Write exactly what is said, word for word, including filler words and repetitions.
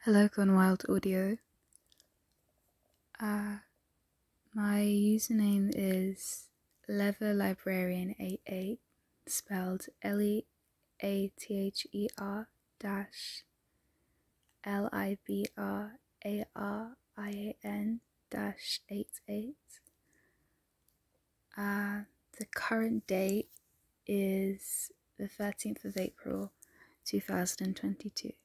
Hello, Gone Wild Audio. Uh, my username is Leather Librarian eighty-eight, spelled L E A T H E R dash L I B R A R I A N dash eighty-eight. Uh, the current date is the thirteenth of April, two thousand twenty-two.